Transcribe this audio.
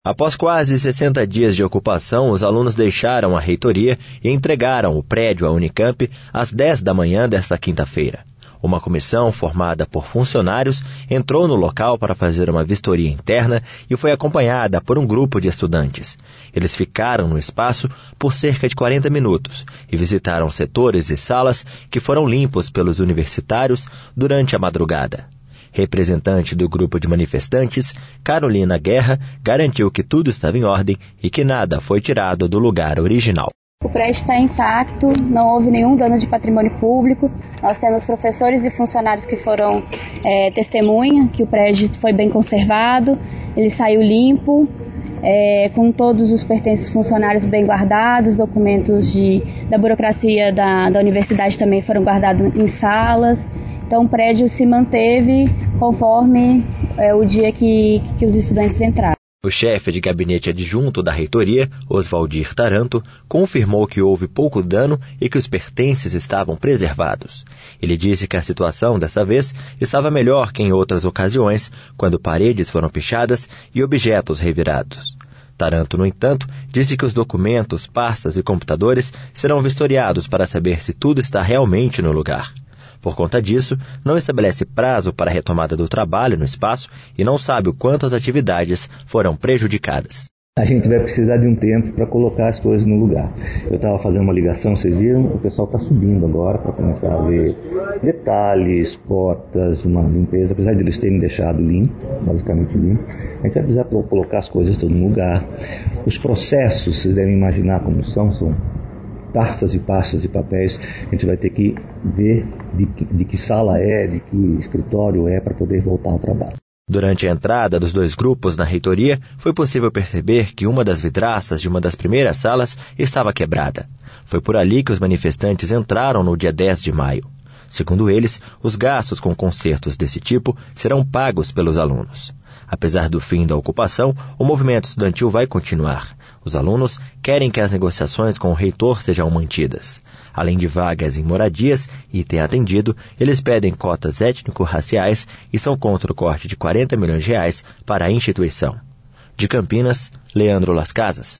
Após quase 60 dias de ocupação, os alunos deixaram a reitoria e entregaram o prédio à Unicamp às 10 da manhã desta quinta-feira. Uma comissão formada por funcionários entrou no local para fazer uma vistoria interna e foi acompanhada por um grupo de estudantes. Eles ficaram no espaço por cerca de 40 minutos e visitaram setores e salas que foram limpos pelos universitários durante a madrugada. Representante do grupo de manifestantes, Carolina Guerra, garantiu que tudo estava em ordem e que nada foi tirado do lugar original. O prédio está intacto, não houve nenhum dano de patrimônio público. Nós temos professores e funcionários que foram testemunha que o prédio foi bem conservado, ele saiu limpo, com todos os pertences funcionários bem guardados, documentos da burocracia da universidade também foram guardados em salas. Então o prédio se manteve conforme o dia que os estudantes entraram. O chefe de gabinete adjunto da reitoria, Oswaldir Taranto, confirmou que houve pouco dano e que os pertences estavam preservados. Ele disse que a situação dessa vez estava melhor que em outras ocasiões, quando paredes foram pichadas e objetos revirados. Taranto, no entanto, disse que os documentos, pastas e computadores serão vistoriados para saber se tudo está realmente no lugar. Por conta disso, não estabelece prazo para a retomada do trabalho no espaço e não sabe o quanto as atividades foram prejudicadas. A gente vai precisar de um tempo para colocar as coisas no lugar. Eu estava fazendo uma ligação, vocês viram? O pessoal está subindo agora para começar a ver detalhes, portas, uma limpeza. Apesar de eles terem deixado limpo, basicamente limpo, a gente vai precisar colocar as coisas tudo no lugar. Os processos, vocês devem imaginar como são pastas e pastas de papéis. A gente vai ter que ver de que sala de que escritório para poder voltar ao trabalho. Durante a entrada dos dois grupos na reitoria, foi possível perceber que uma das vidraças de uma das primeiras salas estava quebrada. Foi por ali que os manifestantes entraram no dia 10 de maio. Segundo eles, os gastos com concertos desse tipo serão pagos pelos alunos. Apesar do fim da ocupação, o movimento estudantil vai continuar. Os alunos querem que as negociações com o reitor sejam mantidas. Além de vagas em moradias e item atendido, eles pedem cotas étnico-raciais e são contra o corte de R$ 40 milhões para a instituição. De Campinas, Leandro Las Casas.